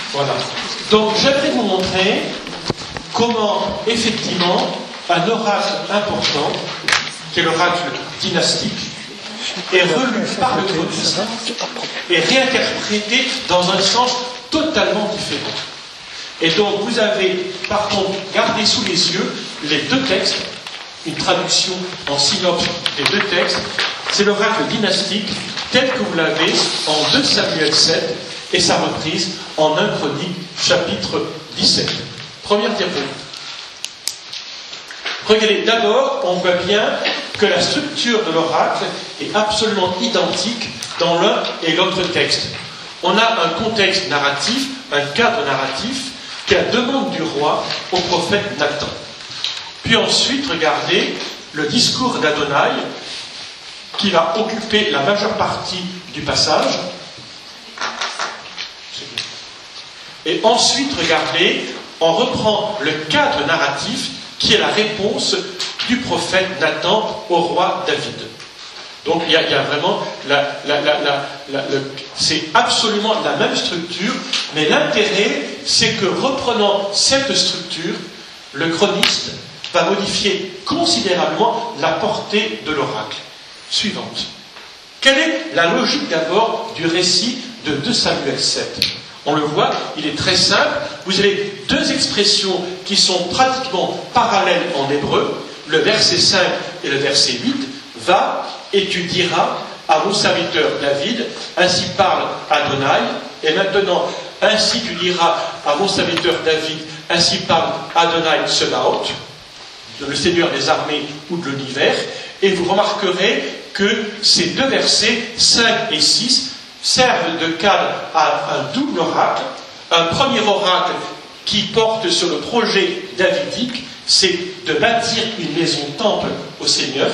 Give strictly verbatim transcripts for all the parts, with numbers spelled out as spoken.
Voilà. Donc j'aimerais vous montrer comment, effectivement, un oracle important, qui est l'oracle dynastique, est relu par le chroniste et réinterprété dans un sens totalement différent. Et donc vous avez, par contre, gardé sous les yeux les deux textes, une traduction en synopse des deux textes. C'est l'oracle dynastique tel que vous l'avez en deux Samuel sept et sa reprise en un Chronique chapitre dix-sept. Première diapo. Regardez, d'abord, on voit bien que la structure de l'oracle est absolument identique dans l'un et l'autre texte. On a un contexte narratif, un cadre narratif, qui est la demande du roi au prophète Nathan. Puis ensuite, regardez le discours d'Adonai, qui va occuper la majeure partie du passage. Et ensuite, regardez, on reprend le cadre narratif qui est la réponse du prophète Nathan au roi David. Donc il y a, il y a vraiment, la, la, la, la, la, le, c'est absolument la même structure, mais l'intérêt, c'est que reprenant cette structure, le chroniste va modifier considérablement la portée de l'oracle. Suivante. Quelle est la logique d'abord du récit de deux Samuel sept? On le voit, il est très simple. Vous avez deux expressions qui sont pratiquement parallèles en hébreu. Le verset cinq et le verset huit. Va et tu diras à mon serviteur David, ainsi parle Adonai. Et maintenant, ainsi tu diras à mon serviteur David, ainsi parle Adonai Tsebaoth, le Seigneur des armées ou de l'univers. Et vous remarquerez que ces deux versets, cinq et six, servent de cadre à un double oracle. Un premier oracle qui porte sur le projet davidique, c'est de bâtir une maison-temple au Seigneur.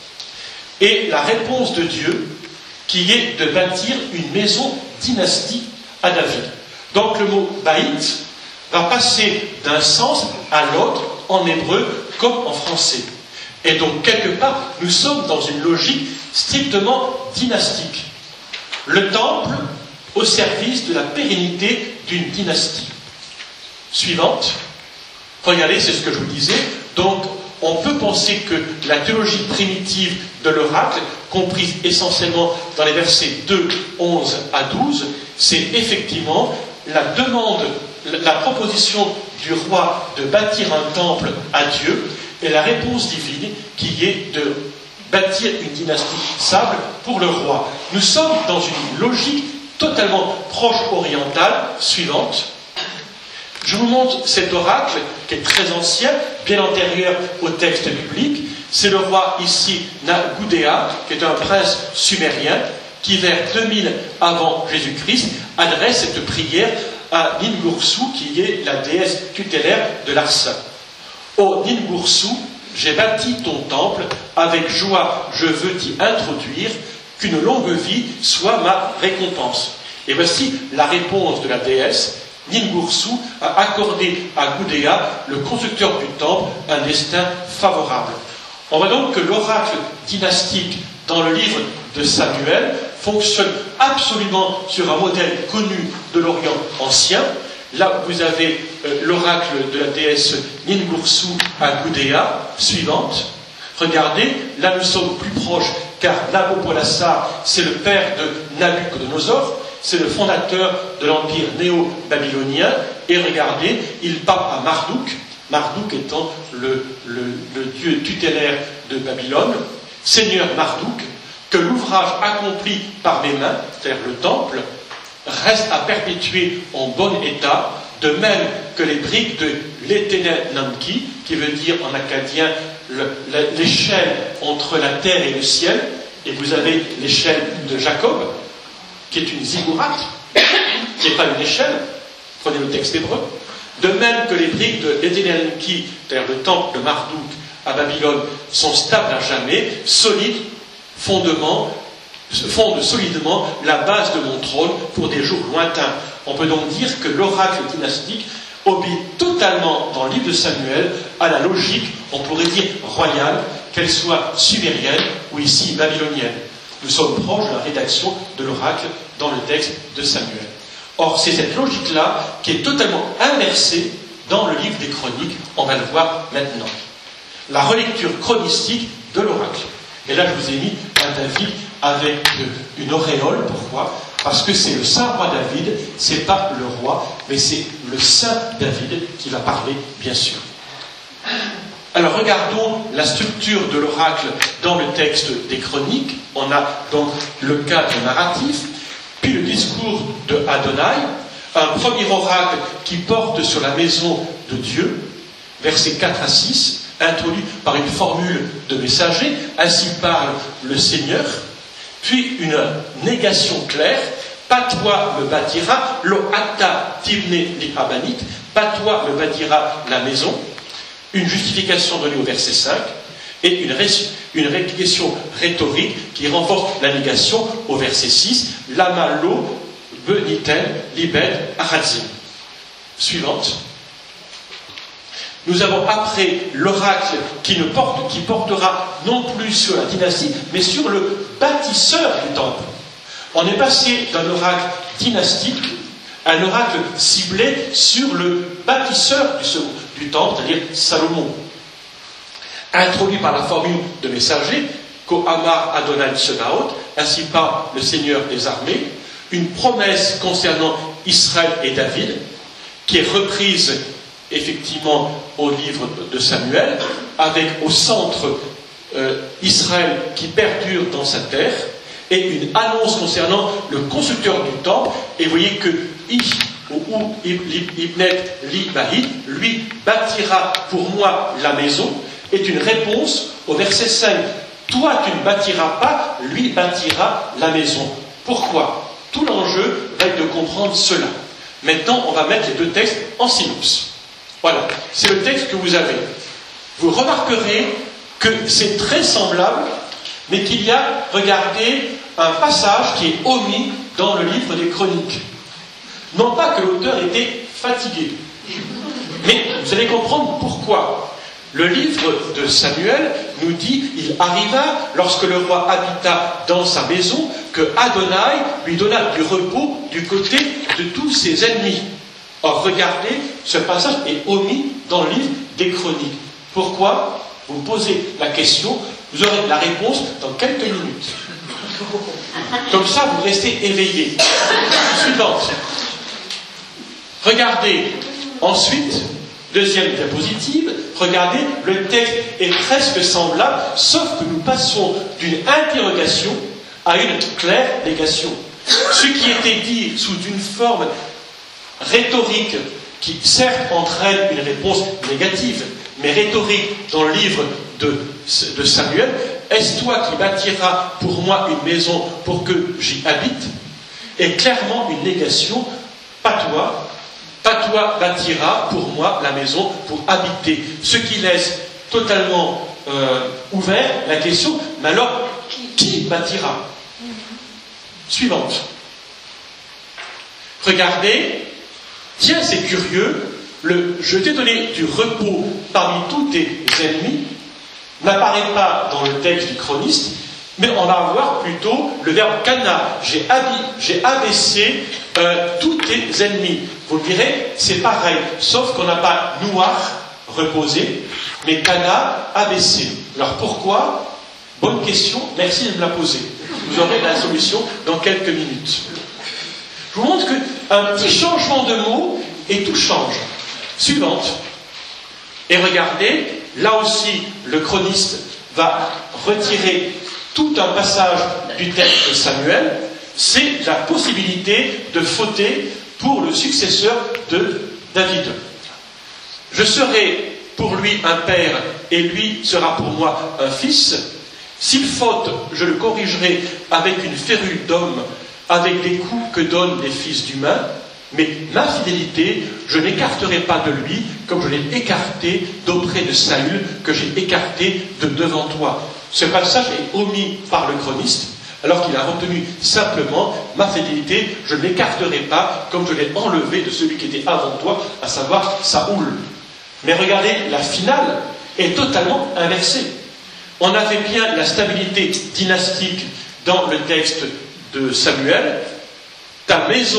Et la réponse de Dieu, qui est de bâtir une maison dynastique à David. Donc le mot baït va passer d'un sens à l'autre en hébreu comme en français. Et donc, quelque part, nous sommes dans une logique strictement dynastique. Le temple au service de la pérennité d'une dynastie. Suivante. Regardez, c'est ce que je vous disais. Donc, on peut penser que la théologie primitive de l'oracle, comprise essentiellement dans les versets deux, onze à douze, c'est effectivement la demande, la proposition du roi de bâtir un temple à Dieu, et la réponse divine qui est de bâtir une dynastie stable pour le roi. Nous sommes dans une logique totalement proche orientale, suivante. Je vous montre cet oracle qui est très ancien, bien antérieur au texte biblique. C'est le roi ici, Nagudéa, qui est un prince sumérien, qui vers deux mille avant Jésus-Christ adresse cette prière à Ningoursu, qui est la déesse tutélaire de Larsa. Ô Ningoursu, j'ai bâti ton temple, avec joie je veux t'y introduire, qu'une longue vie soit ma récompense. Et voici la réponse de la déesse. Ningoursu a accordé à Gudéa, le constructeur du temple, un destin favorable. On voit donc que l'oracle dynastique dans le livre de Samuel fonctionne absolument sur un modèle connu de l'Orient ancien. Là, vous avez euh, l'oracle de la déesse Ningoursu à Gudéa, suivante. Regardez, là nous sommes plus proches, car Nabopolassar, c'est le père de Nabuchodonosor, c'est le fondateur de l'empire néo-babylonien. Et regardez, il parle à Marduk, Marduk étant le, le, le dieu tutélaire de Babylone. Seigneur Marduk, que l'ouvrage accompli par mes mains, c'est-à-dire le temple, reste à perpétuer en bon état, de même que les briques de l'Etenenamki, qui veut dire en acadien l'échelle entre la terre et le ciel, et vous avez l'échelle de Jacob, qui est une ziggourate, qui n'est pas une échelle, prenez le texte hébreu, de même que les briques de l'Etenenamki, c'est-à-dire le temple de Marduk à Babylone, sont stables à jamais, solides, fondement, fonde solidement la base de mon trône pour des jours lointains. On peut donc dire que l'oracle dynastique obéit totalement dans le livre de Samuel à la logique, on pourrait dire royale, qu'elle soit sumérienne ou ici babylonienne. Nous sommes proches de la rédaction de l'oracle dans le texte de Samuel. Or, c'est cette logique-là qui est totalement inversée dans le livre des Chroniques. On va le voir maintenant. La relecture chronistique de l'oracle. Et là, je vous ai mis un David avec une auréole. Pourquoi ? Parce que c'est le saint roi David, c'est pas le roi, mais c'est le saint David qui va parler, bien sûr. Alors, regardons la structure de l'oracle dans le texte des Chroniques. On a donc le cadre narratif, puis le discours de Adonai, un premier oracle qui porte sur la maison de Dieu, versets quatre à six, introduit par une formule de messager, ainsi parle le Seigneur, puis une négation claire, pas toi me bâtira, lo ata timne li habanit, pas toi me bâtira la maison, une justification donnée au verset cinq, et une, ré une réplication rhétorique qui renforce la négation au verset six, lama lo benitel libed arazim. Suivante. Nous avons après l'oracle qui, ne porte, qui portera non plus sur la dynastie, mais sur le bâtisseur du temple. On est passé d'un oracle dynastique à un oracle ciblé sur le bâtisseur du, du temple, c'est-à-dire Salomon. Introduit par la formule de messager, Ko Amar Adonai Tsebaot, ainsi parle le Seigneur des armées, une promesse concernant Israël et David, qui est reprise effectivement au livre de Samuel, avec au centre euh, Israël qui perdure dans sa terre, et une annonce concernant le constructeur du temple, et vous voyez que Ibnet Li Bahid, lui bâtira pour moi la maison, est une réponse au verset cinq. Toi tu ne bâtiras pas, lui bâtira la maison. Pourquoi? Tout l'enjeu va être de comprendre cela. Maintenant, on va mettre les deux textes en synopsis. Voilà, c'est le texte que vous avez. Vous remarquerez que c'est très semblable, mais qu'il y a, regardez, un passage qui est omis dans le livre des Chroniques. Non pas que l'auteur était fatigué, mais vous allez comprendre pourquoi. Le livre de Samuel nous dit, il arriva, lorsque le roi habita dans sa maison, que Adonai lui donna du repos du côté de tous ses ennemis. Or, regardez, ce passage est omis dans le livre des Chroniques. Pourquoi? Vous me posez la question, vous aurez la réponse dans quelques minutes. Comme ça, vous restez éveillés. Suivante. Regardez, ensuite, deuxième diapositive, regardez, le texte est presque semblable, sauf que nous passons d'une interrogation à une claire négation. Ce qui était dit sous une forme rhétorique qui certes entraîne une réponse négative, mais rhétorique dans le livre de, de Samuel, est-ce toi qui bâtiras pour moi une maison pour que j'y habite? Est clairement une négation, pas toi, pas toi bâtira pour moi la maison pour habiter. Ce qui laisse totalement euh, ouvert la question, mais alors qui bâtira? Suivante. Regardez. Tiens, c'est curieux, le « je t'ai donné du repos parmi tous tes ennemis » n'apparaît pas dans le texte du chroniste, mais on va avoir plutôt le verbe « kana ». J'ai abaissé euh, tous tes ennemis. Vous me direz, c'est pareil, sauf qu'on n'a pas « noir » reposé, mais « kana » abaissé. Alors pourquoi? Bonne question, merci de me la poser. Vous aurez la solution dans quelques minutes. Je vous montre qu'un petit changement de mot et tout change. Suivante. Et regardez, là aussi, le chroniste va retirer tout un passage du texte de Samuel. C'est la possibilité de fauter pour le successeur de David. Je serai pour lui un père et lui sera pour moi un fils. S'il faute, je le corrigerai avec une férule d'homme, avec les coups que donnent les fils d'humains, mais ma fidélité, je n'écarterai pas de lui, comme je l'ai écarté d'auprès de Saül, que j'ai écarté de devant toi. Ce passage est omis par le chroniste, alors qu'il a retenu simplement ma fidélité, je ne l'écarterai pas, comme je l'ai enlevé de celui qui était avant toi, à savoir Saoul. Mais regardez, la finale est totalement inversée. On avait bien la stabilité dynastique dans le texte de Samuel, ta maison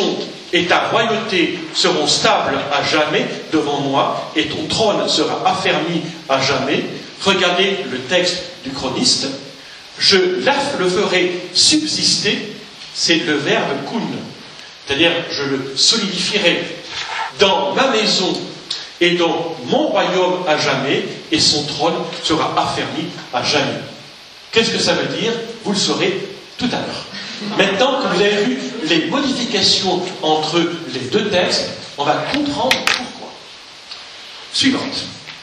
et ta royauté seront stables à jamais devant moi, et ton trône sera affermi à jamais. Regardez le texte du chroniste. Je le ferai subsister, c'est le verbe kun, c'est-à-dire je le solidifierai dans ma maison et dans mon royaume à jamais, et son trône sera affermi à jamais. Qu'est-ce que ça veut dire? Vous le saurez tout à l'heure. Maintenant que vous avez vu les modifications entre les deux textes, on va comprendre pourquoi. Suivante.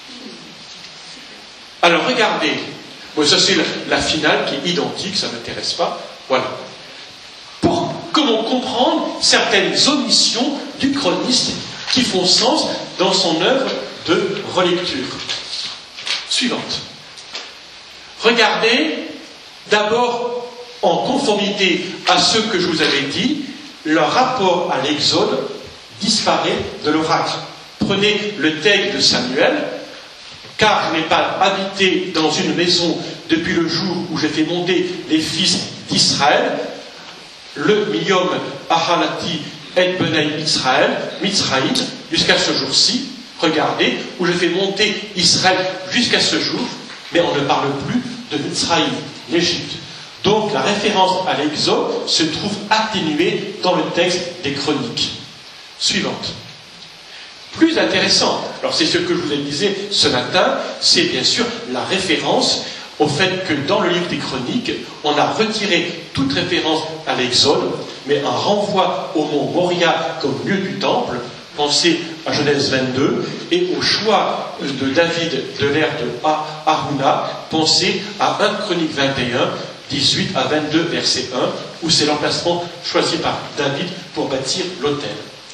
Alors regardez, bon, ça c'est la, la finale qui est identique, ça ne m'intéresse pas. Voilà. Pour comment comprendre certaines omissions du chroniste qui font sens dans son œuvre de relecture. Suivante. Regardez d'abord, en conformité à ce que je vous avais dit, leur rapport à l'Exode disparaît de l'oracle. Prenez le texte de Samuel, car je n'ai pas habité dans une maison depuis le jour où j'ai fait monter les fils d'Israël, le Miyom Ahalati et Benay Israël, Mitzraïm, jusqu'à ce jour-ci. Regardez, où j'ai fait monter Israël jusqu'à ce jour, mais on ne parle plus de Mitzraïm, l'Égypte. Donc la référence à l'Exode se trouve atténuée dans le texte des Chroniques. Suivante. Plus intéressant, alors c'est ce que je vous ai dit ce matin, c'est bien sûr la référence au fait que dans le livre des Chroniques, on a retiré toute référence à l'Exode, mais un renvoi au mont Moria comme lieu du temple. Pensez à Genèse vingt-deux, et au choix de David de l'ère de Haruna, pensez à un Chronique vingt et un, dix-huit à vingt-deux, verset un, où c'est l'emplacement choisi par David pour bâtir l'autel.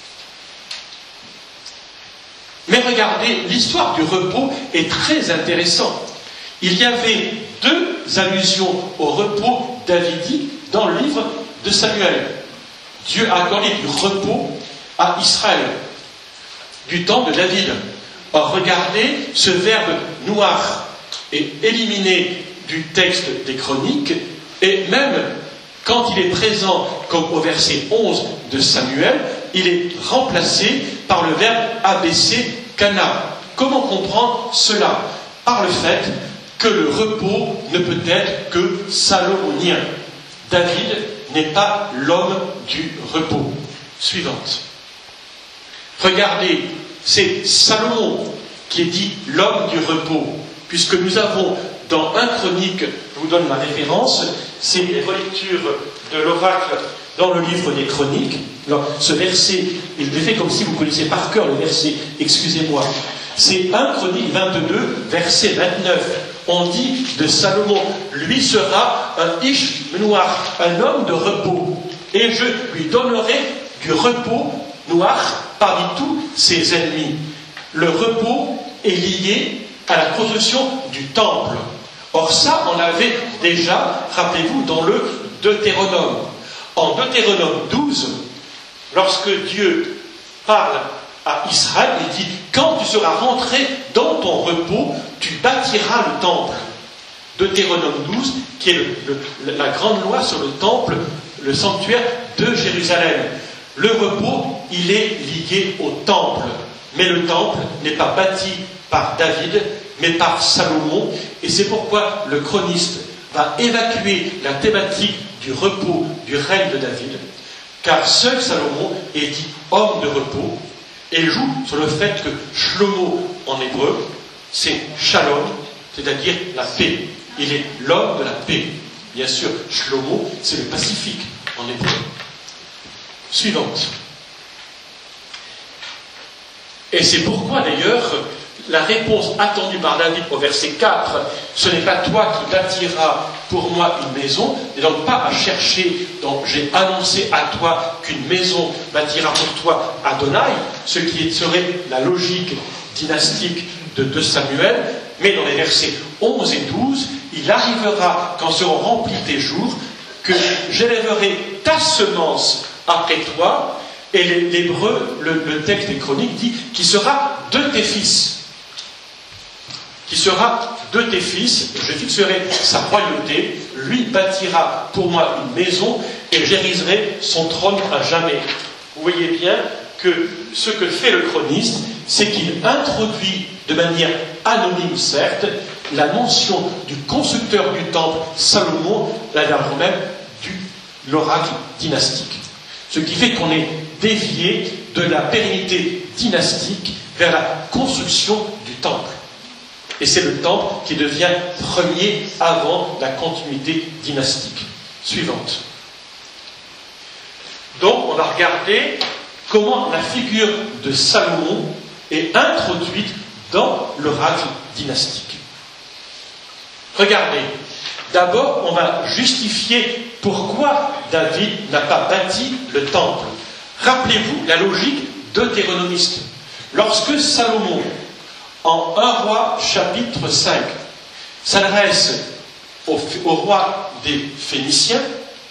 Mais regardez, l'histoire du repos est très intéressante. Il y avait deux allusions au repos davidique dans le livre de Samuel. Dieu a accordé du repos à Israël, du temps de David. Or, regardez, ce verbe noir est éliminé du texte des Chroniques, et même quand il est présent, comme au verset onze de Samuel, il est remplacé par le verbe abaisser kana. Comment comprendre cela? Par le fait que le repos ne peut être que salomonien. David n'est pas l'homme du repos. Suivante. Regardez, c'est Salomon qui est dit l'homme du repos, puisque nous avons dans un Chronique, je vous donne ma référence, c'est les relectures de l'oracle dans le livre des Chroniques. Alors, ce verset, il est fait comme si vous connaissiez par cœur le verset, excusez-moi. C'est un Chronique vingt-deux, verset vingt-neuf. On dit de Salomon, lui sera un ish noir, un homme de repos, et je lui donnerai du repos noir parmi tous ses ennemis. Le repos est lié à la construction du temple. Or ça, on l'avait déjà, rappelez-vous, dans le Deutéronome. En Deutéronome douze, lorsque Dieu parle à Israël, il dit « Quand tu seras rentré dans ton repos, tu bâtiras le temple ». Deutéronome douze, qui est le, le, la grande loi sur le temple, le sanctuaire de Jérusalem. Le repos, il est lié au temple. Mais le temple n'est pas bâti par David, mais par Salomon. Et c'est pourquoi le chroniste va évacuer la thématique du repos du règne de David, car seul Salomon est dit homme de repos, et joue sur le fait que Shlomo en hébreu, c'est shalom, c'est-à-dire la paix. Il est l'homme de la paix. Bien sûr, Shlomo, c'est le pacifique en hébreu. Suivante. Et c'est pourquoi d'ailleurs la réponse attendue par David au verset quatre, ce n'est pas toi qui bâtiras pour moi une maison, et donc pas à chercher, donc j'ai annoncé à toi qu'une maison bâtira pour toi Adonai, ce qui serait la logique dynastique de, de Samuel, mais dans les versets onze et douze, il arrivera, quand seront remplis tes jours, que j'élèverai ta semence après toi, et l'hébreu, le, le texte des Chroniques dit, qui sera de tes fils. Qui sera de tes fils, je fixerai sa royauté, lui bâtira pour moi une maison, et j'érigerai son trône à jamais. vous voyez bien que ce que fait le chroniste, c'est qu'il introduit de manière anonyme, certes, la mention du constructeur du temple, Salomon, l'avant même de l'oracle dynastique. Ce qui fait qu'on est dévié de la pérennité dynastique vers la construction du temple. Et c'est le temple qui devient premier avant la continuité dynastique suivante. Donc, on a regardé comment la figure de Salomon est introduite dans l'oracle dynastique. Regardez, d'abord, on va justifier pourquoi David n'a pas bâti le temple. Rappelez-vous la logique deutéronomiste. Lorsque Salomon, en un roi chapitre cinq, s'adresse au, au roi des Phéniciens,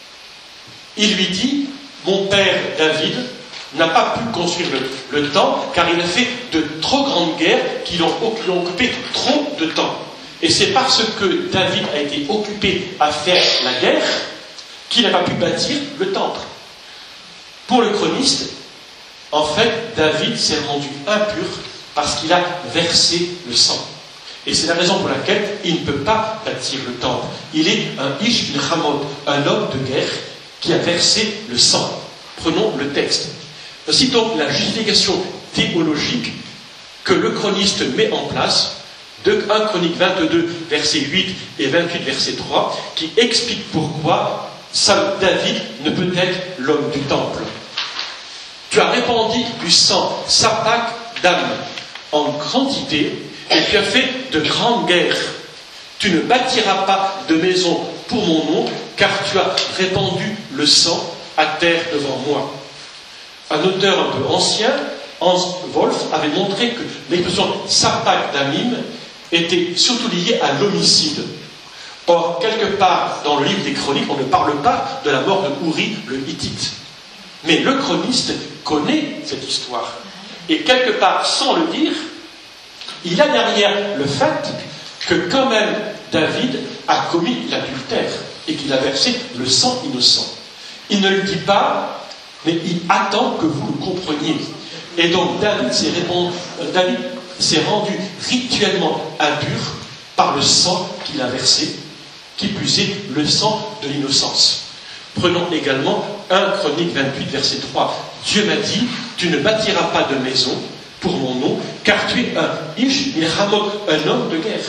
il lui dit « Mon père David n'a pas pu construire le, le temple car il a fait de trop grandes guerres qui l'ont occupé trop de temps. Et c'est parce que David a été occupé à faire la guerre qu'il n'a pas pu bâtir le temple. » Pour le chroniste, en fait, David s'est rendu impur parce qu'il a versé le sang. Et c'est la raison pour laquelle il ne peut pas bâtir le temple. Il est un Ish bin Ramot, un homme de guerre qui a versé le sang. Prenons le texte. Voici donc la justification théologique que le chroniste met en place de premier Chronique vingt-deux, verset huit et vingt-huit, verset trois, qui explique pourquoi David ne peut être l'homme du temple. Tu as répandu du sang, sapak d'âme, en quantité, et tu as fait de grandes guerres. Tu ne bâtiras pas de maison pour mon nom, car tu as répandu le sang à terre devant moi. Un auteur un peu ancien, Hans Wolf, avait montré que l'expression sapak d'amim était surtout liée à l'homicide. Or, quelque part dans le livre des Chroniques, on ne parle pas de la mort de Ouri, le Hittite. Mais le chroniste connaît cette histoire. Et quelque part, sans le dire, il a derrière le fait que quand même David a commis l'adultère et qu'il a versé le sang innocent. Il ne le dit pas, mais il attend que vous le compreniez. Et donc David s'est, répondu, David s'est rendu rituellement impur par le sang qu'il a versé, qui plus est le sang de l'innocence. Prenons également premier Chronique vingt-huit, verset trois. Dieu m'a dit, tu ne bâtiras pas de maison pour mon nom, car tu es un Ish Milramot, un homme de guerre.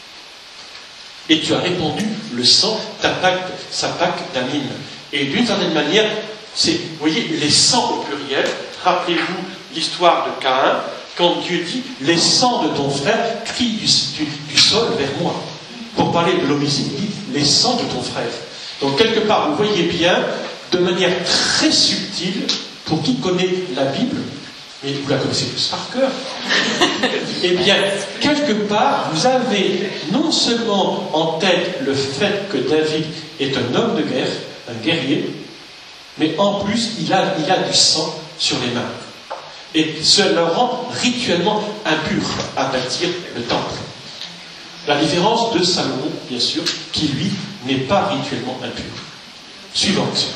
Et tu as répandu le sang, sapak d'amim. Et d'une certaine manière, c'est, vous voyez, les sangs au pluriel. Rappelez-vous l'histoire de Caïn, quand Dieu dit, les sangs de ton frère crient du, du, du sol vers moi. Pour parler de l'homicide, il dit, les sangs de ton frère. Donc quelque part, vous voyez bien, de manière très subtile, pour qui connaît la Bible, mais vous la connaissez tous par cœur, eh bien, quelque part, vous avez non seulement en tête le fait que David est un homme de guerre, un guerrier, mais en plus, il a, il a du sang sur les mains. Et cela le rend rituellement impur à bâtir le temple. La différence de Salomon, bien sûr, qui lui n'est pas rituellement impur. Suivante.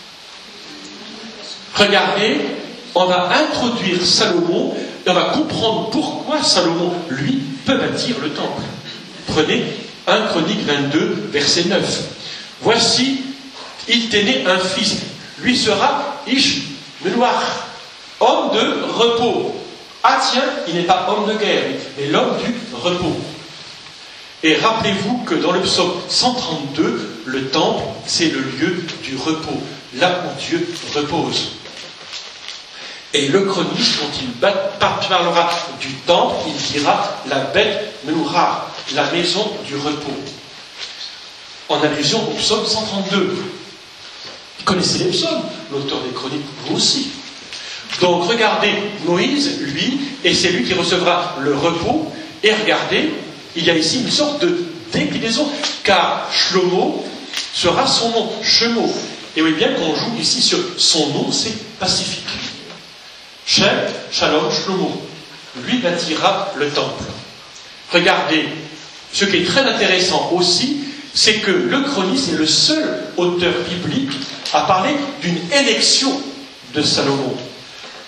Regardez, on va introduire Salomon et on va comprendre pourquoi Salomon, lui, peut bâtir le temple. Prenez premier Chronique vingt-deux, verset neuf. Voici, il t'est né un fils, lui sera Ish Menuar, homme de repos. Ah tiens, il n'est pas homme de guerre, mais l'homme du repos. Et rappelez-vous que dans le psaume cent trente-deux, le temple, c'est le lieu du repos, là où Dieu repose. Et le chroniste, quand il parlera du temple, il dira la bête Menuar, la maison du repos. En allusion au psaume cent trente-deux. Vous connaissez les psaumes, l'auteur des chroniques, vous aussi. Donc regardez, Moïse, lui, et c'est lui qui recevra le repos, et regardez, il y a ici une sorte de déclinaison, car Shlomo sera son nom, Shemo. Et vous voyez bien qu'on joue ici sur son nom, c'est pacifique. Shem, Shalom, Shlomo. Lui bâtira le temple. Regardez, ce qui est très intéressant aussi, c'est que le chroniste est le seul auteur biblique à parler d'une élection de Salomon.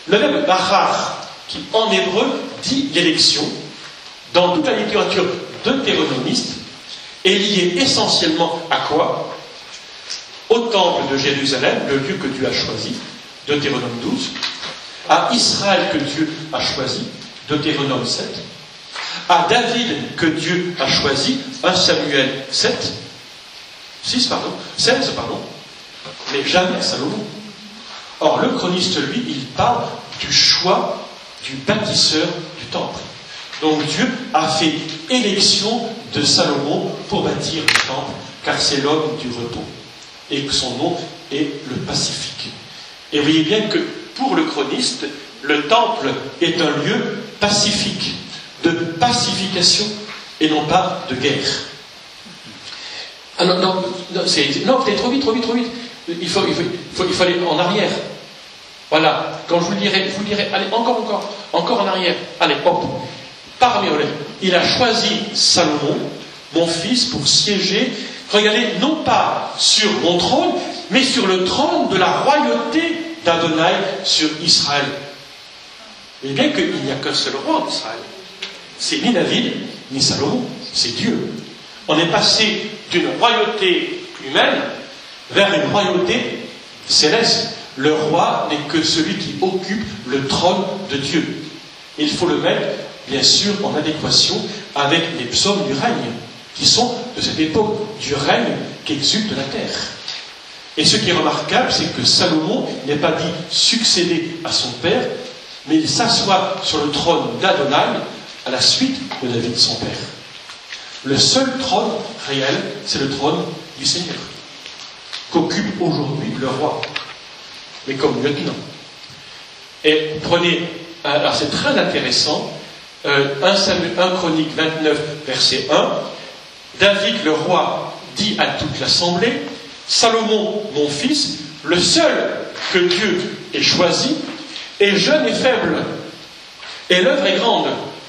Le verbe bachar, qui en hébreu dit l'élection, dans toute la littérature deutéronomiste, est lié essentiellement à quoi? Au temple de Jérusalem, le lieu que Dieu a choisi, Deutéronome douze, à Israël que Dieu a choisi, Deutéronome sept, à David que Dieu a choisi, premier Samuel sept, six, pardon, seize, pardon, mais jamais Salomon. Or, le chroniste, lui, il parle du choix du bâtisseur du temple. Donc Dieu a fait élection de Salomon pour bâtir le temple, car c'est l'homme du repos, et que son nom est le pacifique. Et vous voyez bien que pour le chroniste, le temple est un lieu pacifique, de pacification, et non pas de guerre. Ah non, non, non, c'est, non, peut-être trop vite, trop vite, trop vite. Il faut, il faut, il faut, il faut aller en arrière. Voilà, quand je vous le dirai, je vous le dirai, allez, encore, encore, encore en arrière. Allez, hop. Parmi eux, il a choisi Salomon, mon fils, pour siéger, regardez, non pas sur mon trône, mais sur le trône de la royauté d'Adonai sur Israël. Et bien qu'il n'y a qu'un seul roi d'Israël. C'est ni David, ni Salomon, c'est Dieu. On est passé d'une royauté humaine vers une royauté céleste. Le roi n'est que celui qui occupe le trône de Dieu. Il faut le mettre, bien sûr, en adéquation avec les psaumes du règne, qui sont de cette époque du règne qui exulte de la terre. Et ce qui est remarquable, c'est que Salomon n'est pas dit succéder à son père, mais il s'assoit sur le trône d'Adonai à la suite de David, son père. Le seul trône réel, c'est le trône du Seigneur, qu'occupe aujourd'hui le roi, mais comme lieutenant. Et prenez, alors c'est très intéressant, euh, un Chronique vingt-neuf, verset un, David le roi dit à toute l'assemblée, Salomon, mon fils, le seul que Dieu ait choisi, est jeune et faible, et l'œuvre est grande.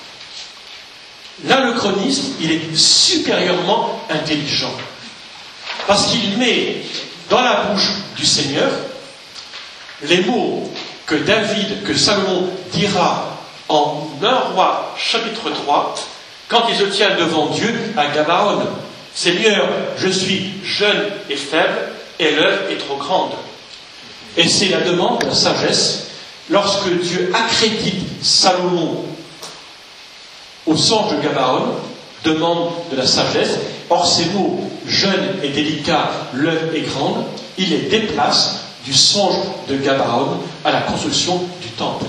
Là, le chroniste, il est supérieurement intelligent, parce qu'il met dans la bouche du Seigneur les mots que David, que Salomon dira en un roi chapitre trois, quand il se tient devant Dieu à Gabaon. Seigneur, je suis jeune et faible, et l'œuvre est trop grande. Et c'est la demande de la sagesse, lorsque Dieu accrédite Salomon au songe de Gabaon, demande de la sagesse. Or, ces mots, jeune et délicat, l'œuvre est grande, il les déplace du songe de Gabaon à la construction du temple.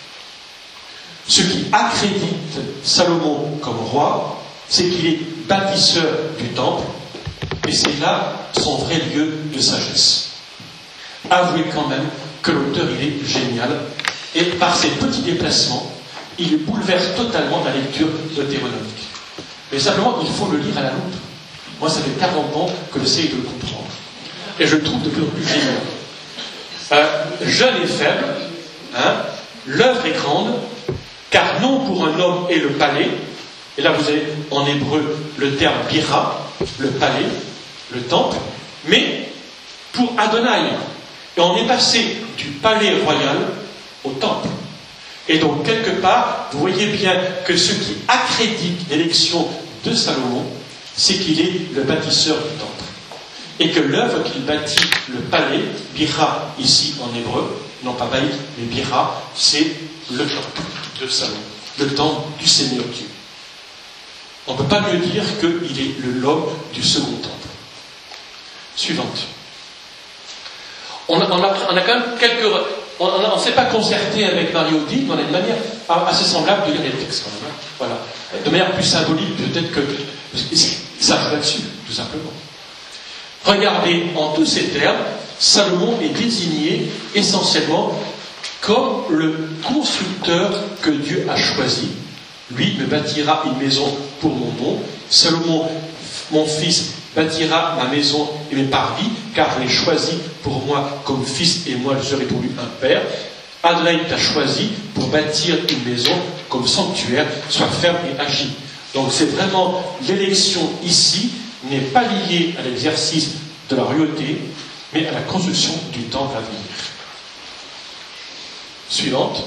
Ce qui accrédite Salomon comme roi, c'est qu'il est bâtisseur du temple, et c'est là son vrai lieu de sagesse. Avouez quand même que l'auteur, il est génial, et par ses petits déplacements, il bouleverse totalement la lecture deutéronomique. Mais simplement, il faut le lire à la loupe. Moi, ça fait quarante ans que j'essaye de le comprendre. Et je le trouve de plus en plus génial. Euh, jeune et faible, hein, l'œuvre est grande, car non pour un homme est le palais, et là vous avez en hébreu le terme bira, le palais, le temple, mais pour Adonai. Et on est passé du palais royal au temple. Et donc, quelque part, vous voyez bien que ce qui accrédite l'élection de Salomon, c'est qu'il est le bâtisseur du temple. Et que l'œuvre qu'il bâtit, le palais, bira, ici en hébreu, non pas baït, mais bira, c'est le temple de Salomon, le temple du Seigneur Dieu. On ne peut pas mieux dire qu'il est l'homme du second temple. Suivante. On a, on a, on a quand même quelques... On ne s'est pas concerté avec Mario Di, mais on a une manière assez semblable de lire les textes quand même. Voilà. De manière plus symbolique, peut-être que ça joue là-dessus, tout simplement. Regardez, en tous ces termes, Salomon est désigné essentiellement comme le constructeur que Dieu a choisi. Lui me bâtira une maison pour mon nom. Salomon, mon fils, bâtira ma maison et mes parvis, car je l'ai choisi pour moi comme fils, et moi je serai pour lui un père. Adonai t'a choisi pour bâtir une maison comme sanctuaire, sois ferme et agis. Donc c'est vraiment l'élection ici n'est pas liée à l'exercice de la royauté, mais à la construction du temple à venir. suivante.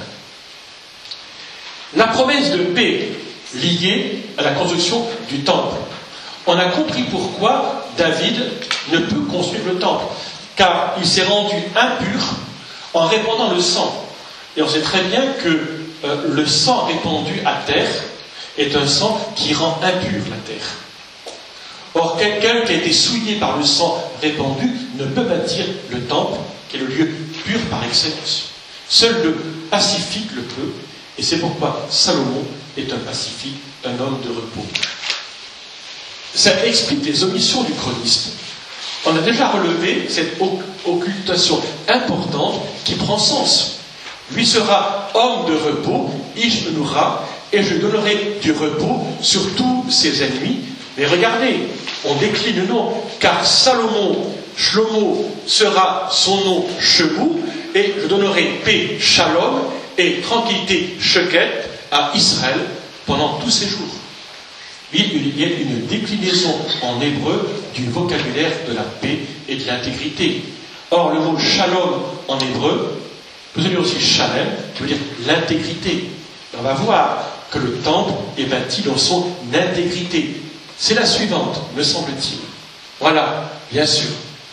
La promesse de paix liée à la construction du temple. On a compris pourquoi David ne peut construire le temple, car il s'est rendu impur en répandant le sang. Et on sait très bien que euh, le sang répandu à terre est un sang qui rend impure la terre. Or, quelqu'un qui a été souillé par le sang répandu ne peut bâtir le temple, qui est le lieu pur par excellence. Seul le pacifique le peut, et c'est pourquoi Salomon est un pacifique, un homme de repos. Ça explique les omissions du chroniste. On a déjà relevé cette occultation importante qui prend sens. Lui sera homme de repos, Ish Noura, et je donnerai du repos sur tous ses ennemis. Mais regardez, on décline le nom, car Salomon, Shlomo, sera son nom Chebou, et je donnerai paix, Shalom, et tranquillité, Sheket, à Israël pendant tous ses jours. Il y a une déclinaison en hébreu du vocabulaire de la paix et de l'intégrité. Or, le mot Shalom en hébreu, vous allez aussi Shalem, qui veut dire l'intégrité. On va voir que le temple est bâti dans son intégrité. C'est la suivante, me semble-t-il. Voilà, bien sûr.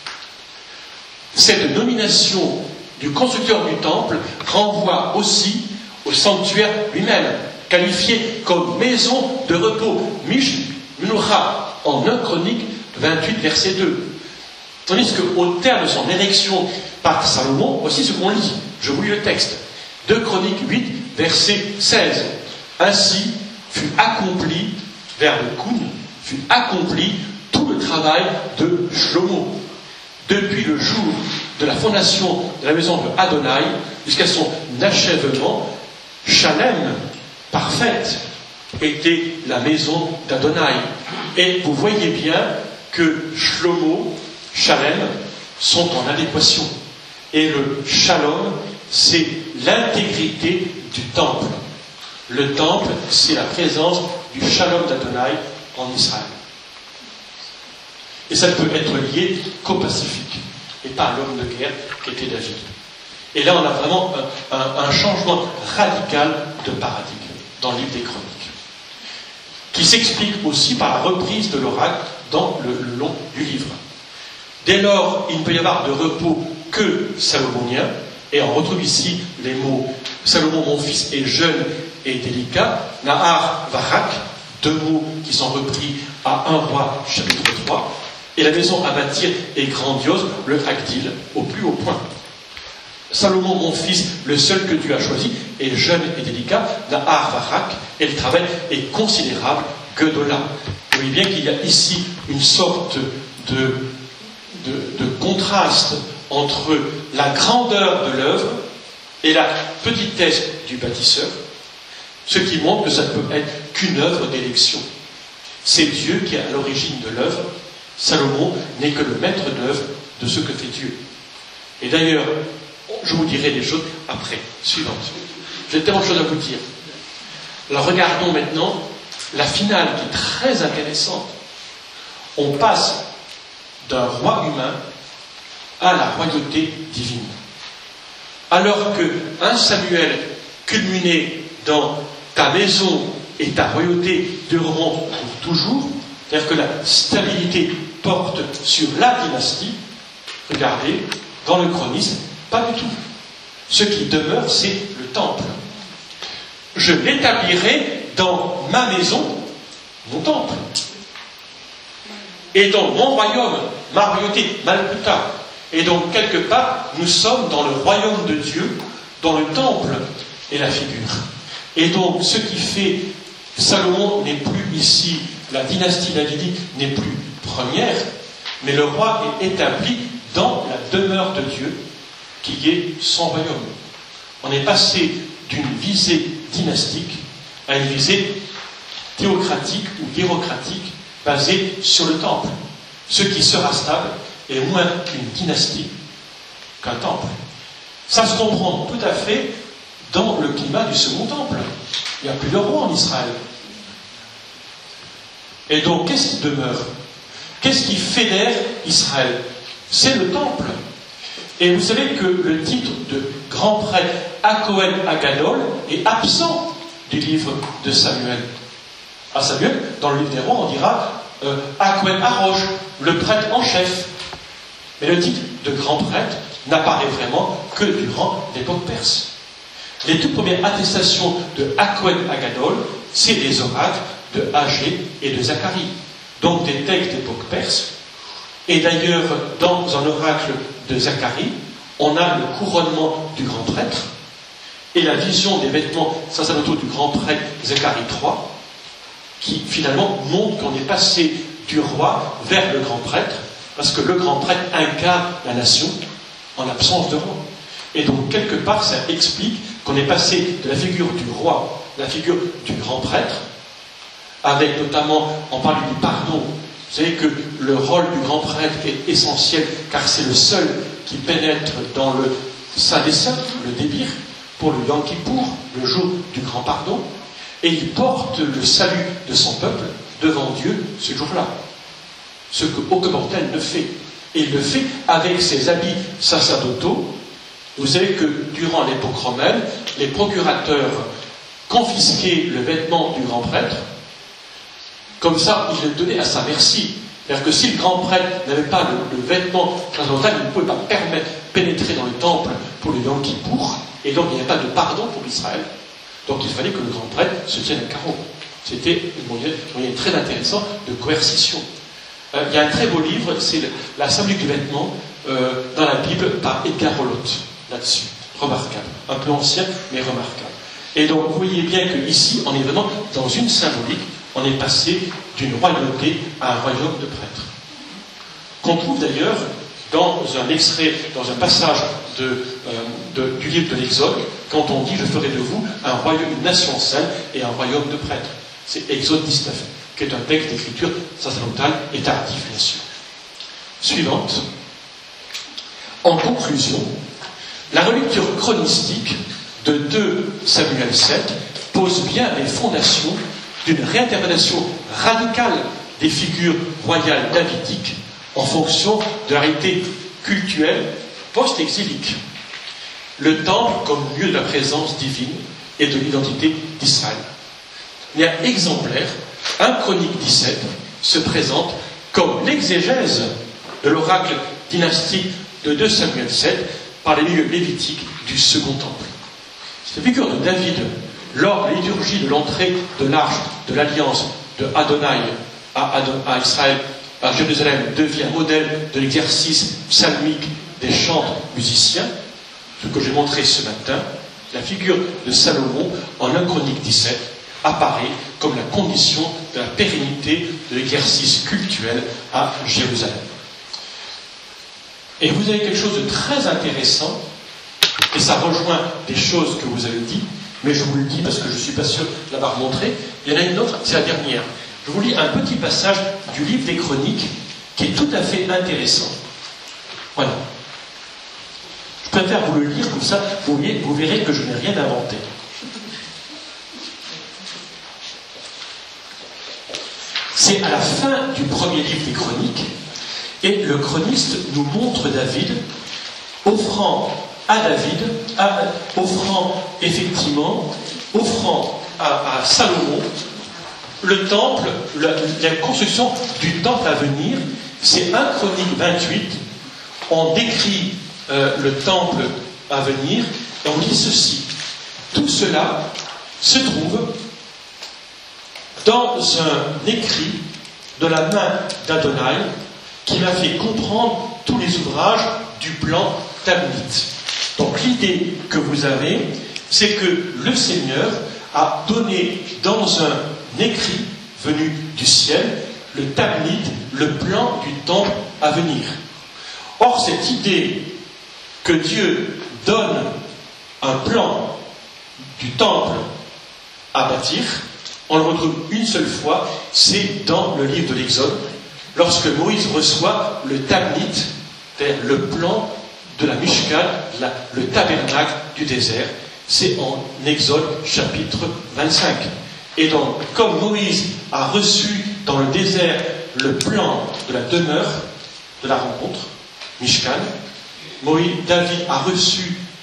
Cette nomination du constructeur du temple renvoie aussi au sanctuaire lui-même, qualifié comme maison de repos, Mish Minura, en un Chronique vingt-huit, verset deux. Tandis qu'au terme de son érection par Salomon, voici ce qu'on lit. Je vous lis le texte. deux Chroniques huit, verset seize. Ainsi fut accompli, vers le Koun, fut accompli tout le travail de Shlomo, depuis le jour de la fondation de la maison de Adonai jusqu'à son achèvement. Shalem, parfaite, était la maison d'Adonai. Et vous voyez bien que Shlomo, Shalem, sont en adéquation. Et le Shalom, c'est l'intégrité du temple. Le temple, c'est la présence du Shalom d'Adonai en Israël. Et ça ne peut être lié qu'au Pacifique, et pas à l'homme de guerre qui était David. Et là, on a vraiment un, un, un changement radical de paradigme dans le livre des Chroniques, qui s'explique aussi par la reprise de l'oracle dans le, le long du livre. Dès lors, il ne peut y avoir de repos que salomonien, et on retrouve ici les mots « Salomon, mon fils, est jeune et délicat », « Nahar Varak », deux mots qui sont repris à un roi, chapitre trois, et la maison à bâtir est grandiose, le Hagdil, au plus haut point. Salomon, mon fils, le seul que Dieu a choisi, est jeune et délicat, Nahar Varak, et le travail est considérable, Gedola. Vous voyez bien qu'il y a ici une sorte de, de, de contraste entre la grandeur de l'œuvre et la petitesse du bâtisseur, ce qui montre que ça ne peut être qu'une œuvre d'élection. C'est Dieu qui est à l'origine de l'œuvre. Salomon n'est que le maître d'œuvre de ce que fait Dieu. Et d'ailleurs, je vous dirai des choses après, suivante. J'ai tellement de choses à vous dire. Alors regardons maintenant la finale qui est très intéressante. On passe d'un roi humain à la royauté divine. Alors que un Samuel culminait dans ta maison et ta royauté dureront pour toujours, c'est-à-dire que la stabilité porte sur la dynastie, regardez, dans le chronisme, pas du tout. Ce qui demeure, c'est le temple. Je l'établirai dans ma maison, mon temple. Et dans mon royaume, ma royauté, Malkuta. Et donc, quelque part, nous sommes dans le royaume de Dieu, dont le temple est la figure. Et donc, ce qui fait Salomon n'est plus ici, la dynastie davidique n'est plus première, mais le roi est établi dans la demeure de Dieu, qui est son royaume. On est passé d'une visée dynastique à une visée théocratique ou bureaucratique basée sur le temple. Ce qui sera stable est moins qu'une dynastie qu'un temple. Ça se comprend tout à fait dans le climat du second temple. Il n'y a plus de roi en Israël. Et donc, qu'est-ce qui demeure? Qu'est-ce qui fédère Israël? C'est le temple. Et vous savez que le titre de grand prêtre Akohen Agadol est absent du livre de Samuel. À Samuel, dans le livre des rois, on dira euh, Akohen Arosh, le prêtre en chef. Mais le titre de grand prêtre n'apparaît vraiment que durant l'époque perse. Les toutes premières attestations de Akohen Agadol, c'est les oracles de Agé et de Zacharie, donc des textes d'époque perse. Et d'ailleurs, dans un oracle de Zacharie, on a le couronnement du grand prêtre et la vision des vêtements sacerdotaux du grand prêtre Zacharie trois, qui finalement montre qu'on est passé du roi vers le grand prêtre, parce que le grand prêtre incarne la nation en l'absence de roi. Et donc, quelque part, ça explique qu'on est passé de la figure du roi, la figure du grand prêtre, avec notamment, on parle du pardon. Vous savez que le rôle du grand prêtre est essentiel, car c'est le seul qui pénètre dans le Saint des Saints, le débir, pour le Yom Kippour, le jour du grand pardon, et il porte le salut de son peuple devant Dieu ce jour-là. Ce que aucun mortel ne fait. Et il le fait avec ses habits sacerdotaux. Vous savez que durant l'époque romaine, les procurateurs confisquaient le vêtement du grand prêtre. Comme ça, il le donnait à sa merci. C'est-à-dire que si le grand prêtre n'avait pas le, le vêtement sacerdotal, il ne pouvait pas permettre, pénétrer dans le temple pour le Yom Kippour, et donc il n'y avait pas de pardon pour Israël. Donc il fallait que le grand prêtre se tienne à carreau. C'était un moyen, un moyen très intéressant de coercition. Euh, il y a un très beau livre, c'est le, la symbolique du vêtement euh, dans la Bible par Edgar Rolot, là-dessus. Remarquable. Un peu ancien, mais remarquable. Et donc vous voyez bien qu'ici, on est vraiment dans une symbolique. On est passé d'une royauté à un royaume de prêtres. Qu'on trouve d'ailleurs dans un extrait, dans un passage de, euh, de, du livre de l'Exode, quand on dit « Je ferai de vous un royaume, une nation sainte et un royaume de prêtres ». C'est Exode dix-neuf, qui est un texte d'écriture sacerdotale et tardif, bien sûr. Suivante. En conclusion, la relecture chronistique de deux Samuel sept pose bien les fondations d'une réinterprétation radicale des figures royales davidiques en fonction de la réalité cultuelle post-exilique. Le temple comme lieu de la présence divine et de l'identité d'Israël. Il y a exemplaire, un Chronique dix-sept se présente comme l'exégèse de l'oracle dynastique de deux Samuel sept par les milieux lévitiques du Second Temple. Cette figure de David, lors de la liturgie de l'entrée de l'arche de l'alliance de Adonai à, Adon, à Israël, à Jérusalem, devient modèle de l'exercice psalmique des chants musiciens, ce que j'ai montré ce matin. La figure de Salomon en un Chronique dix-sept apparaît comme la condition de la pérennité de l'exercice cultuel à Jérusalem. Et vous avez quelque chose de très intéressant, et ça rejoint des choses que vous avez dites, mais je vous le dis parce que je ne suis pas sûr de l'avoir montré. Il y en a une autre, c'est la dernière. Je vous lis un petit passage du livre des Chroniques qui est tout à fait intéressant. Voilà. Je préfère vous le lire, comme ça vous, voyez, vous verrez que je n'ai rien inventé. C'est à la fin du premier livre des Chroniques, et le chroniste nous montre David offrant à David, à, offrant effectivement, offrant à, à Salomon le temple, la, la construction du temple à venir. C'est un Chronique vingt-huit, on décrit euh, le temple à venir, et on dit ceci. Tout cela se trouve dans un écrit de la main d'Adonai qui m'a fait comprendre tous les ouvrages du plan Tabnit. Donc l'idée que vous avez, c'est que le Seigneur a donné dans un écrit venu du ciel, le Tabnit, le plan du temple à venir. Or, cette idée que Dieu donne un plan du temple à bâtir, on le retrouve une seule fois, c'est dans le livre de l'Exode, lorsque Moïse reçoit le Tabnit, c'est-à-dire le plan de la Mishkan, la, le tabernacle du désert. C'est en Exode chapitre vingt-cinq. Et donc, comme Moïse a reçu dans le désert le plan de la demeure, de la rencontre, Mishkan, Moïse, David a reçu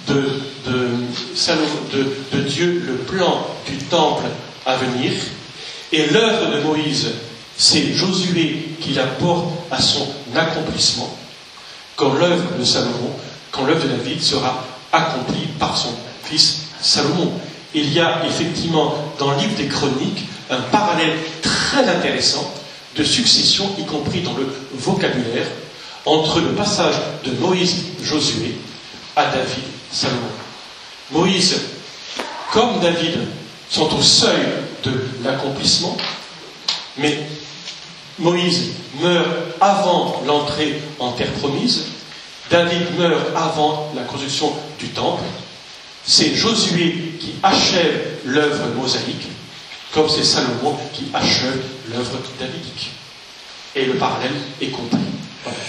de, de, de, de Dieu, le plan du temple à venir. Et l'œuvre de Moïse, c'est Josué qui la porte à son accomplissement, quand l'œuvre de Salomon, quand l'œuvre de David sera accomplie par son fils Salomon. Il y a effectivement dans le livre des Chroniques un parallèle très intéressant de succession, y compris dans le vocabulaire, entre le passage de Moïse-Josué à David-Salomon. Moïse, comme David, sont au seuil de l'accomplissement, mais Moïse meurt avant l'entrée en terre promise, David meurt avant la construction du temple, c'est Josué qui achève l'œuvre mosaïque, comme c'est Salomon qui achève l'œuvre davidique. Et le parallèle est compris. Voilà.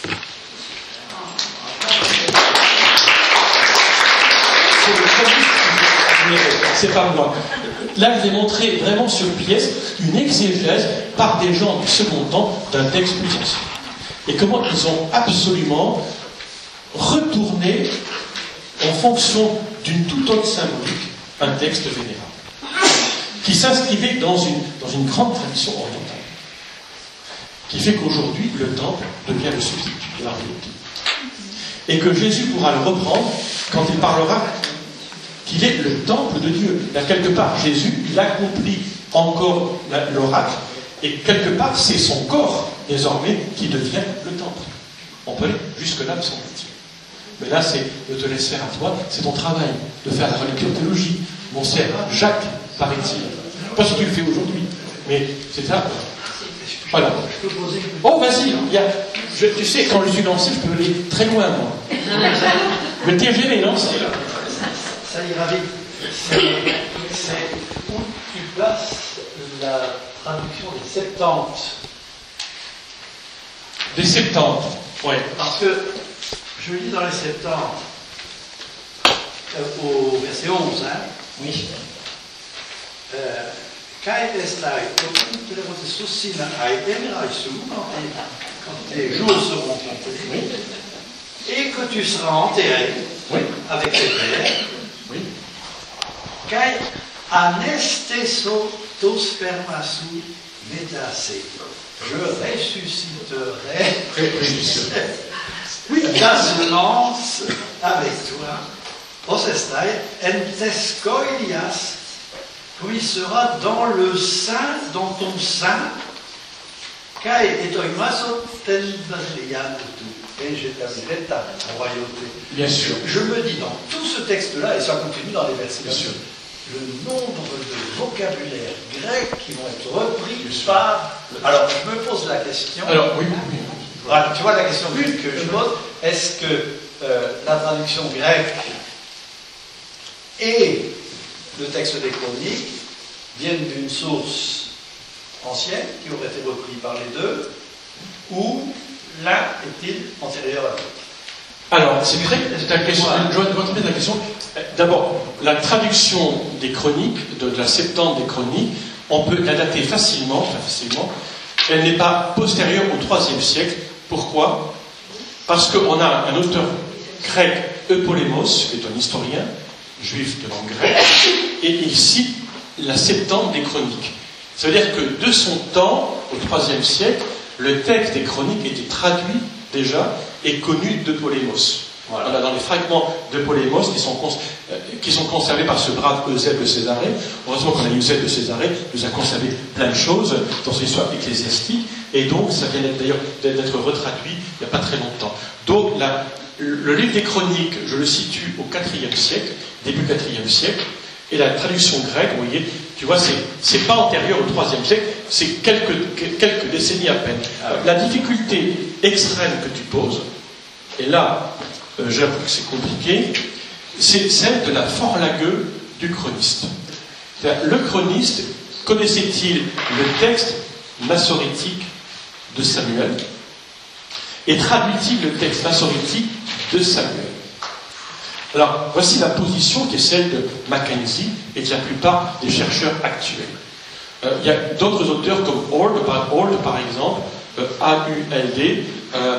C'est pas moi. Là, je vais montrer vraiment sur pièce une exégèse par des gens du second temps d'un texte plus ancien. Et comment ils ont absolument retourné, en fonction d'une toute autre symbolique, un texte vénérable, qui s'inscrivait dans une, dans une grande tradition orientale, qui fait qu'aujourd'hui, le temple devient le substitut de la royauté. Et que Jésus pourra le reprendre quand il parlera qu'il est le temple de Dieu. Là, quelque part, Jésus, il accomplit encore l'oracle, et quelque part, c'est son corps, désormais, qui devient le temple. On peut aller jusque-là, me semble-t-il. Mais là, c'est de te laisser faire à toi, c'est ton travail, de faire la relecture théologie. Mon cher Jacques, paraît-il. Pas si tu le fais aujourd'hui, mais c'est ça. Voilà. Oh, vas-y, il y a, je, tu sais, quand je suis lancé, je peux aller très loin, moi. Le T G V est lancé, là. Ça ira vite. C'est où tu places la traduction des Septante. Des Septante, oui. Parce que je lis dans les Septante, euh, au verset onze, hein. Oui. Kai estai, tutte le volte sussina ai emirai su, quand tes jours seront comptés, oui. Et que tu seras enterré, oui. Avec tes pères. Oui. Kai anesteso tos spermasu metase. Je ressusciterai oui, ta semence avec toi. Osestai entescoilias, quand il sera dans le sein, dans ton sein. Kai etoimaso tenvalianutu. Et j'établirai ta royauté. Bien sûr. Je me dis dans tout ce texte-là, et ça continue dans les versets, bien sûr, le nombre de vocabulaires grecs qui vont être repris par... Alors, je me pose la question... Alors, oui, oui, oui. Voilà, tu vois la question que je pose, est-ce que euh, la traduction grecque et le texte des Chroniques viennent d'une source ancienne, qui aurait été reprise par les deux, ou l'un est-il antérieur à l'autre? Alors, c'est vrai, c'est la question, je dois te mettre la question. D'abord, la traduction des chroniques, de, de la Septante des chroniques, on peut la dater facilement, enfin facilement. Elle n'est pas postérieure au troisième siècle. Pourquoi? Parce qu'on a un auteur grec, Eupolémos, qui est un historien juif de langue grecque, et il cite la Septante des chroniques. Ça veut dire que de son temps, au troisième siècle, le texte des chroniques était traduit déjà et connu d'Eupolémos. Voilà. On a dans les fragments d'Eupolémos qui sont, cons euh, qui sont conservés par ce brave Eusèbe de Césarée. Heureusement qu'on a Eusèbe de Césarée, nous a conservé plein de choses dans son histoire ecclésiastique, et donc ça vient d'ailleurs d'être retraduit il n'y a pas très longtemps. Donc la, le livre des chroniques, je le situe au quatrième siècle, début quatrième siècle, et la traduction grecque, vous voyez, tu vois, c'est pas antérieur au troisième siècle, c'est quelques, quelques décennies à peine. La difficulté extrême que tu poses, et là, euh, j'avoue que c'est compliqué, c'est celle de la forlague du chroniste. Le chroniste, connaissait-il le texte massorétique de Samuel, et traduit-il le texte massorétique de Samuel? Alors, voici la position qui est celle de Mackenzie et de la plupart des chercheurs actuels. Euh, il y a d'autres auteurs comme Auld, par, Auld, par exemple, euh, A U L D, euh,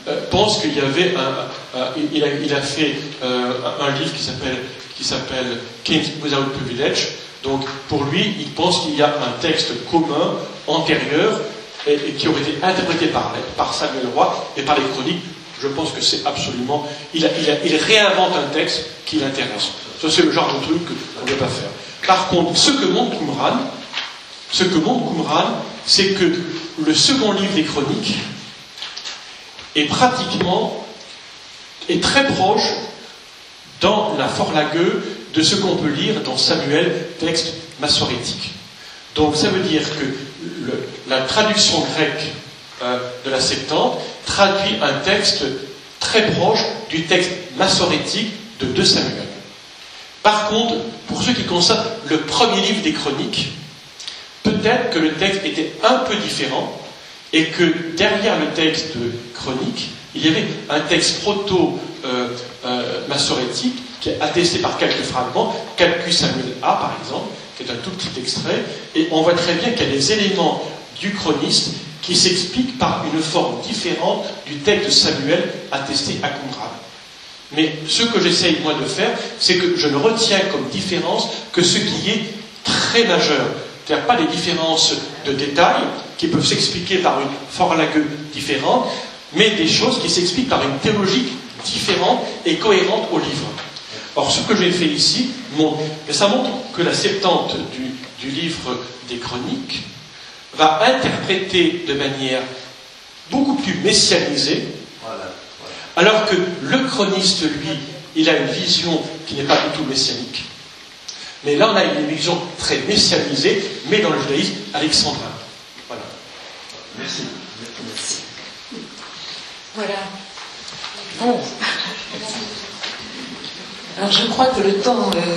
euh, pense qu'il y avait un, un il, a, il a fait euh, un, un livre qui s'appelle qui s'appelle Kings Without Privilege. Donc pour lui, il pense qu'il y a un texte commun antérieur et, et qui aurait été interprété par, par Samuel Roy et par les chroniques. Je pense que c'est absolument... Il, a, il, a, il réinvente un texte qui l'intéresse. Ça, c'est le genre de truc qu'on ne peut pas faire. Par contre, ce que montre Qumran, ce que montre Qumran, c'est que le second livre des chroniques est pratiquement, est très proche dans la Forlague de ce qu'on peut lire dans Samuel, texte massorétique. Donc ça veut dire que le, la traduction grecque euh, de la Septante traduit un texte très proche du texte massorétique de deux Samuel. Par contre, pour ce qui concerne le premier livre des chroniques, peut-être que le texte était un peu différent et que derrière le texte de chronique, il y avait un texte proto-massorétique euh, euh, qui est attesté par quelques fragments, Calcus Samuel A par exemple, qui est un tout petit extrait, et on voit très bien qu'il y a des éléments du chroniste qui s'expliquent par une forme différente du texte de Samuel attesté à Qumran. Mais ce que j'essaye moi de faire, c'est que je ne retiens comme différence que ce qui est très majeur. C'est-à-dire pas les différences de détails qui peuvent s'expliquer par une Forlague différente, mais des choses qui s'expliquent par une théologie différente et cohérente au livre. Or, ce que j'ai fait ici, montre, mais ça montre que la Septante du, du livre des Chroniques va interpréter de manière beaucoup plus messianisée, voilà, voilà. Alors que le chroniste, lui, il a une vision qui n'est pas du tout messianique. Mais là, on a une vision très messianisée, mais dans le judaïsme alexandrin. Voilà. Merci. Voilà. Bon. Alors, je crois que le temps... Euh